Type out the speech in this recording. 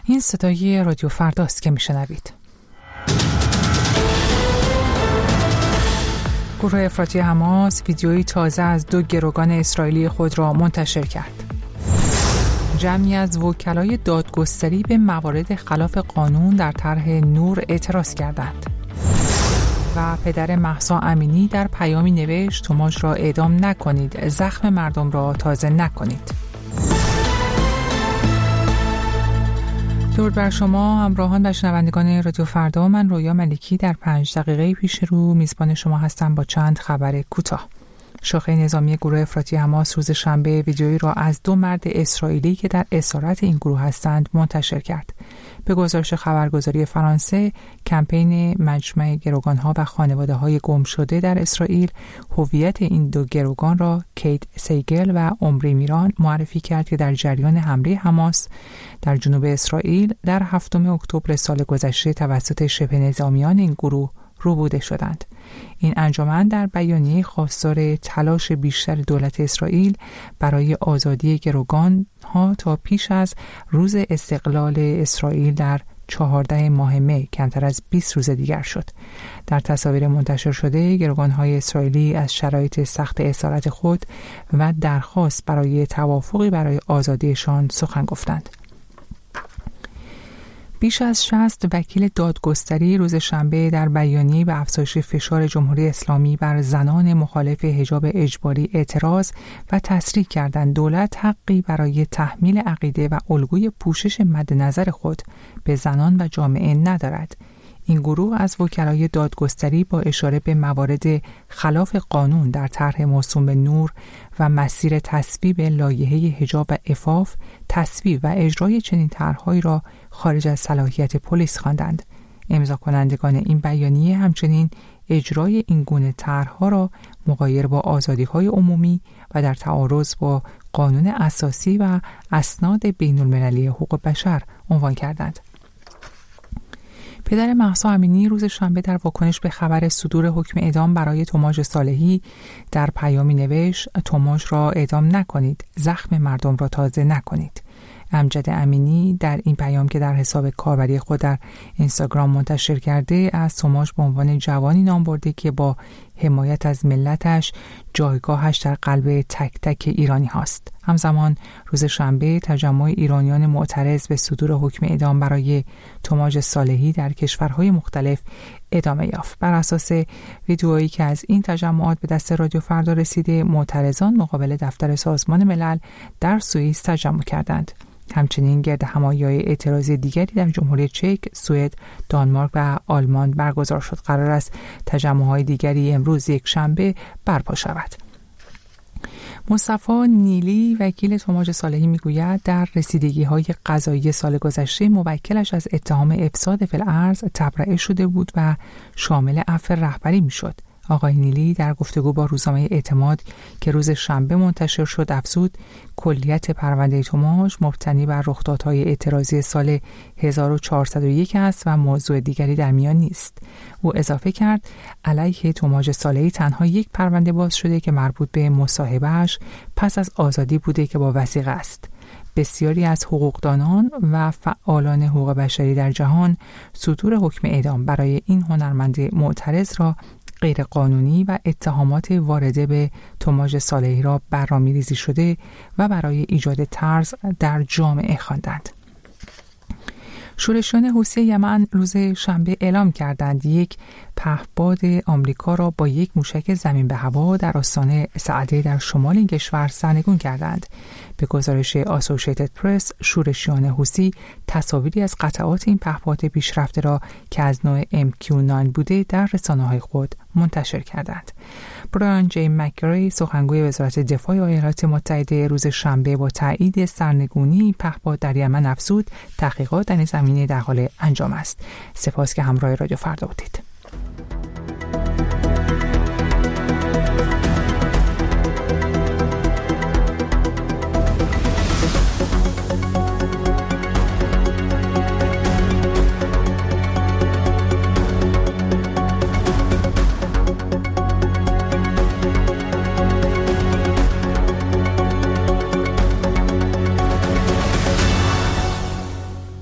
این صدای رادیو فرداست که میشنوید. گروه افراطی حماس ویدیویی تازه از 2 گروگان اسرائیلی خود را منتشر کرد. جمعی از وکلای دادگستری به موارد خلاف قانون در طرح نور اعتراض کردند. و پدر مهسا امینی در پیامی نوشت توماژ را اعدام نکنید، زخم مردم را تازه نکنید. درود بر شما همراهان و شنوندگان رادیو فردا. من رویا ملکی در 5 دقیقه پیش رو میزبان شما هستم با چند خبر کوتاه. شاخه نظامی گروه افراطی حماس روز شنبه ویدیویی را از 2 مرد اسرائیلی که در اسارت این گروه هستند منتشر کرد. به گزارش خبرگزاری فرانسه، کمپین مجمع گروگان‌ها و خانواده‌های گم شده در اسرائیل هویت این 2 گروگان را کیت سیگل و عمری میران معرفی کرد که در جریان حمله حماس در جنوب اسرائیل در 7 اکتبر سال گذشته توسط شبه نظامیان این گروه روبوده شدند. این انجمن در بیانیه خواستار تلاش بیشتر دولت اسرائیل برای آزادی گروگان ها تا پیش از روز استقلال اسرائیل در 14 ماه می کمتر از 20 روز دیگر شد. در تصاویر منتشر شده گروگان های اسرائیلی از شرایط سخت اسارت خود و درخواست برای توافقی برای آزادیشان سخن گفتند. بیش از 60 وکیل دادگستری روز شنبه در بیانیه به افزایش فشار جمهوری اسلامی بر زنان مخالف حجاب اجباری اعتراض و تصریح کردند دولت حقی برای تحمیل عقیده و الگوی پوشش مد نظر خود به زنان و جامعه ندارد. این گروه از وکلای دادگستری با اشاره به موارد خلاف قانون در طرح موسوم به نور و مسیر تصویب لایحه حجاب و عفاف تصویب و اجرای چنین طرح‌هایی را خارج از صلاحیت پلیس خواندند. امضا کنندگان این بیانیه همچنین اجرای این گونه طرح‌ها را مغایر با آزادی‌های عمومی و در تعارض با قانون اساسی و اسناد بین‌المللی حقوق بشر عنوان کردند. پدر مهسا امینی روز شنبه در واکنش به خبر صدور حکم اعدام برای توماژ صالحی در پیامی نوشت توماژ را اعدام نکنید، زخم مردم را تازه نکنید. امجد امینی در این پیام که در حساب کاربری خود در اینستاگرام منتشر کرده از توماژ به عنوان جوانی نام برده که با حمایت از ملتش جایگاهش در قلب تک تک ایرانی هاست. همزمان روز شنبه تجمع ایرانیان معترض به صدور حکم اعدام برای توماژ صالحی در کشورهای مختلف ادامه یافت. بر اساس ویدیویی که از این تجمعات به دست رادیو فردا رسیده، معترضان مقابل دفتر سازمان ملل در سوئیس تجمع کردند. همچنین گرد همایی‌های اعتراضی دیگری در جمهوری چک، سوئد، دانمارک و آلمان برگزار شد. قرار است تجمع‌های دیگری امروز یک شنبه برپا شود. مصطفی نیلی وکیل توماژ صالحی میگوید در رسیدگی‌های قضایی سال گذشته موکلش از اتهام افساد فی الارض تبرئه شده بود و شامل عفو رهبری میشد. آقای نیلی در گفتگو با روزنامه اعتماد که روز شنبه منتشر شد افزود کلیت پرونده توماژ مبتنی بر رخدادهای اعتراضی سال 1401 است و موضوع دیگری در میان نیست. او اضافه کرد علیه توماژ صالحی تنها یک پرونده باز شده که مربوط به مصاحبه‌اش پس از آزادی بوده که با وثیقه است. بسیاری از حقوقدانان و فعالان حقوق بشری در جهان صدور حکم اعدام برای این هنرمند معترض را غیر قانونی و اتهامات وارده به توماژ صالحی را برنامه‌ریزی شده و برای ایجاد طرز در جامعه خواندند. شورشیان حوثی یمن روز شنبه اعلام کردند یک پهپاد آمریکا را با یک موشک زمین به هوا در آستان سعده در شمال این کشور سرنگون کردند. به گزارش آسوشیتد پرس، شورشیان حوثی تصاویری از قطعات این پهپاد پیشرفته را که از نوع MQ-9 بوده در رسانه‌های خود منتشر کردند. برایان جی مک‌گری سخنگوی وزارت دفاع ایالات متحده روز شنبه با تایید سرنگونی پهپاد در یمن افزود تحقیقات در این زمینه در حال انجام است. سپاس که همراه رادیو فردا بودید.